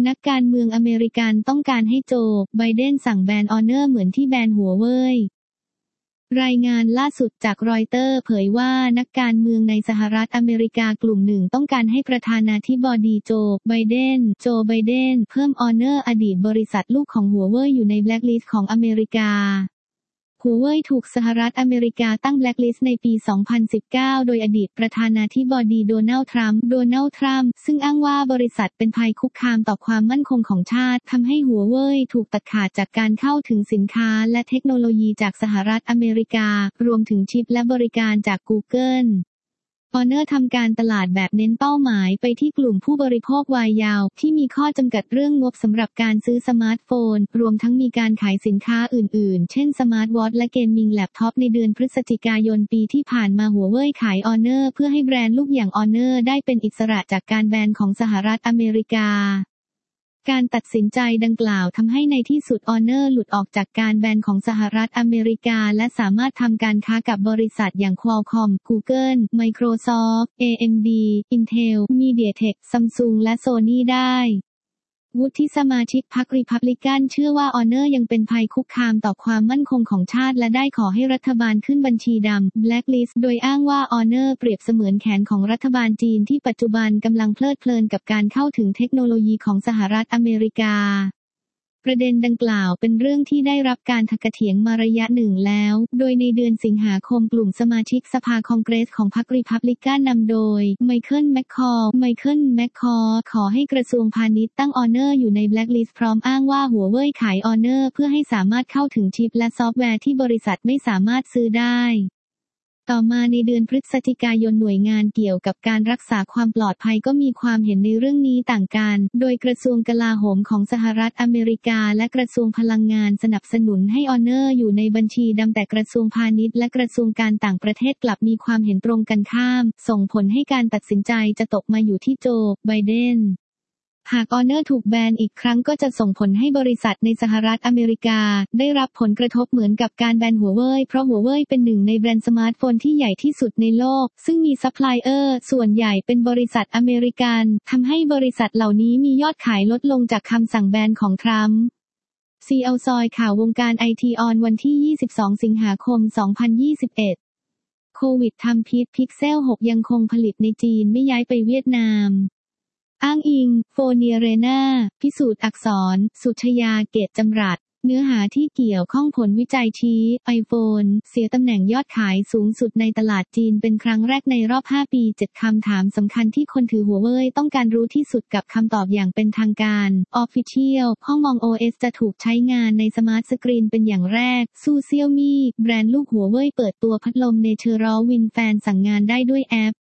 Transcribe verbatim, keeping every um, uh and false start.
นักการเมืองอเมริกันต้องการให้โจ ไบเดนสั่งแบน Honor เหมือนที่แบนหัวเว่ยรายงานล่าสุดจากรอยเตอร์เผยว่านักการเมืองในสหรัฐอเมริกากลุ่มหนึ่งต้องการให้ประธานาธิบดีโจ ไบเดน โจ ไบเดน เพิ่ม Honor อดีตบริษัทลูกของหัวเว่ยอยู่ในแบล็คลิสต์ของอเมริกาหัวเว่ยถูกสหรัฐอเมริกาตั้งแบล็คลิสต์ในปี สองพันสิบเก้า โดยอดีตประธานาธิบดีโดนัลด์ทรัมป์ โดนัลด์ทรัมป์ ซึ่งอ้างว่าบริษัทเป็นภัยคุกคามต่อความมั่นคงของชาติทำให้หัวเว่ยถูกตัดขาดจากการเข้าถึงสินค้าและเทคโนโลยีจากสหรัฐอเมริการวมถึงชิปและบริการจาก Google Honor ทำการตลาดแบบเน้นเป้าหมายไปที่กลุ่มผู้บริโภควัยเยาว์ที่มีข้อจำกัดเรื่องงบสำหรับการซื้อสมาร์ทโฟนรวมทั้งมีการขายสินค้าอื่นๆเช่นสมาร์ทวอทช์และเกมมิ่งแล็ปท็อปในเดือนพฤศจิกายนปีที่ผ่านมาหัวเว่ยขาย Honor เพื่อให้แบรนด์ลูกอย่าง Honor ได้เป็นอิสระจากการแบนของสหรัฐอเมริกาการตัดสินใจดังกล่าวทำให้ในที่สุด Honor หลุดออกจากการแบนของสหรัฐอเมริกาและสามารถทำการค้ากับบริษัทอย่าง Qualcomm, Google, Microsoft, เอ เอ็ม ดี Intel, MediaTek, Samsung และ Sony ได้วุฒิสมาชิกพรรครีพับลิกันเชื่อว่า Honor ยังเป็นภัยคุกคามต่อความมั่นคงของชาติและได้ขอให้รัฐบาลขึ้นบัญชีดำ Blacklist โดยอ้างว่า Honor เปรียบเสมือนแขนของรัฐบาลจีนที่ปัจจุบันกำลังเพลิดเพลินกับการเข้าถึงเทคโนโลยีของสหรัฐอเมริกาประเด็นดังกล่าวเป็นเรื่องที่ได้รับการถกเถียงมาระยะหนึ่งแล้วโดยในเดือนสิงหาคมกลุ่มสมาชิกสภาคองเกรสของพรรครีพับลิกันนำโดยไมเคิลแมคคอร์ไมเคิลแมคคอร์ขอให้กระทรวงพาณิชย์ตั้ง Honor อยู่ในแบล็คลิสต์พร้อมอ้างว่าหัวเว่ยขาย Honor เพื่อให้สามารถเข้าถึงชิปและซอฟต์แวร์ที่บริษัทไม่สามารถซื้อได้ต่อมาในเดือนพฤศจิกายนหน่วยงานเกี่ยวกับการรักษาความปลอดภัยก็มีความเห็นในเรื่องนี้ต่างกันโดยกระทรวงกลาโหมของสหรัฐอเมริกาและกระทรวงพลังงานสนับสนุนให้ Honor อยู่ในบัญชีดำแต่กระทรวงพาณิชย์และกระทรวงการต่างประเทศกลับมีความเห็นตรงกันข้ามส่งผลให้การตัดสินใจจะตกมาอยู่ที่โจ ไบเดนหาก Honor ถูกแบนอีกครั้งก็จะส่งผลให้บริษัทในสหรัฐอเมริกาได้รับผลกระทบเหมือนกับการแบนหัวเว่ยเพราะหัวเว่ยเป็นหนึ่งในแบรนด์สมาร์ทโฟนที่ใหญ่ที่สุดในโลกซึ่งมีซัพพลายเออร์ส่วนใหญ่เป็นบริษัทอเมริกันทำให้บริษัทเหล่านี้มียอดขายลดลงจากคำสั่งแบนของทรัมป์ ซี แอล ซอยข่าววงการไอทีออนวันที่ยี่สิบสองสิงหาคมสองพันยี่สิบเอ็ดโควิดทำพิษ Pixel หกยังคงผลิตในจีนไม่ย้ายไปเวียดนามอ้างอิงโฟเนียเรนาพิสูจน์อักษรสุชยาเกตจำรัดเนื้อหาที่เกี่ยวข้องผลวิจัยชี้ iPhone เสียตำแหน่งยอดขายสูงสุดในตลาดจีนเป็นครั้งแรกในรอบห้าปีเจ็ดคำถามสำคัญที่คนถือหัวเว่ยต้องการรู้ที่สุดกับคำตอบอย่างเป็นทางการ Official ห้องมอง โอ เอส จะถูกใช้งานในสมาร์ทสกรีนเป็นอย่างแรกสู้เซี่ยวมี่แบรนด์ลูกหัวเว่ยเปิดตัวพัดลมเนเชอรัลวินแฟนสั่งงานได้ด้วยแอป